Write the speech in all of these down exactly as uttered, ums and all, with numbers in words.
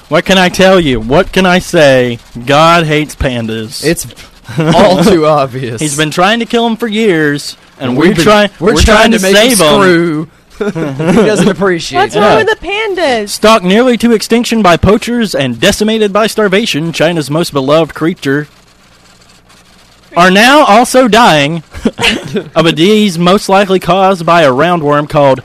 What can I tell you? What can I say? God hates pandas. It's all too obvious. He's been trying to kill them for years, and We've we're been- trying. We're, We're trying, trying to to make save him them. screw. He doesn't appreciate What's it. wrong Yeah. with the pandas? Stalked nearly to extinction by poachers and decimated by starvation, China's most beloved creature are now also dying of a disease most likely caused by a roundworm called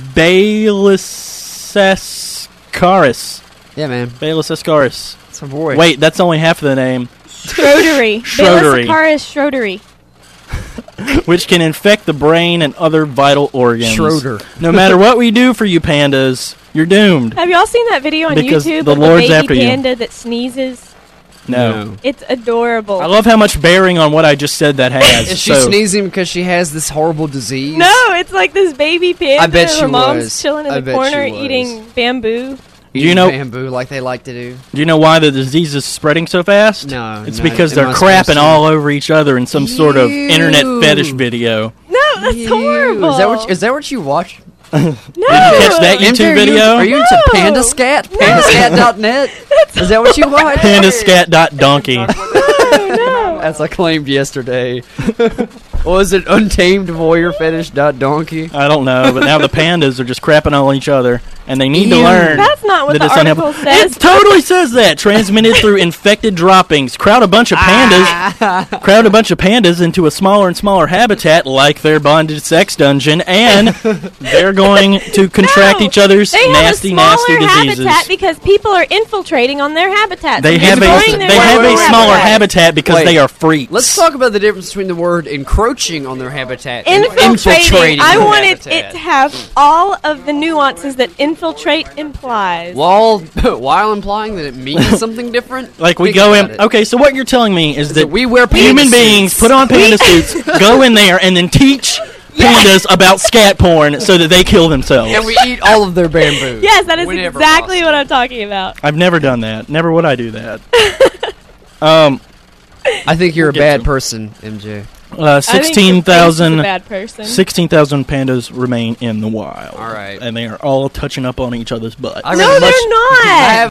Balasescaris. Yeah, man. Balasescaris. It's a boy. Wait, that's only half of the name, Schroedery. Schroedery. Balassacaris schroedery. which can infect the brain and other vital organs. Schroeder. No matter what we do for you pandas, you're doomed. Have y'all seen that video on Because YouTube the of Lord's the after baby you. panda that sneezes? No. It's adorable. I love how much bearing on what I just said that has. Is she So- sneezing because she has this horrible disease? No, it's like this baby panda. I bet and she her mom's was. chilling in I the bet corner she was. eating bamboo. Eating you know- bamboo like they like to do. Do you know why the disease is spreading so fast? No, It's no, because am they're I supposed crapping to? all over each other in some sort of Ew. internet fetish video. No, that's Ew. horrible. Is that what? Is that what you watch? no. Did you catch that M J, YouTube are you- video? Are you into No. Panda Scat? Pandascat dot net? Is that what you watch? Pandascat.donkey. no, no. As I claimed yesterday. What was it? Untamed voyeur fetish dot donkey? I don't know, but now the pandas are just crapping on each other, and they need to Ew. learn. That's not what that the it's article unhelpful. says. It totally says that. Transmitted through infected droppings. Crowd a bunch of pandas. Crowd a bunch of pandas into a smaller and smaller habitat, like their bonded sex dungeon, and they're going to contract No, each other's they nasty, have a nasty smaller diseases. habitat because people are infiltrating on their habitat. They So have a destroying they their have a habitat. smaller habitat because Wait. they are freaks. Let's talk about the difference between the word encroaching on their habitat and Infiltrating. infiltrating I their wanted habitat. it to have all of the nuances that infiltrate implies. While, while implying that it means something different? Like we Think go about in. it. Okay, so what you're telling me is, Is that that we wear panda human suits. beings put on panda suits, go in there, and then teach pandas about scat porn so that they kill themselves. And we eat all of their bamboo. Yes, that is whenever exactly possible. what I'm talking about. I've never done that. Never would I do that. um, I think you're a Get bad to- person, M J. uh, sixteen thousand a bad person. sixteen thousand pandas remain in the wild. All right. And they are all touching up on each other's butts. I No, read a they're much- not. I have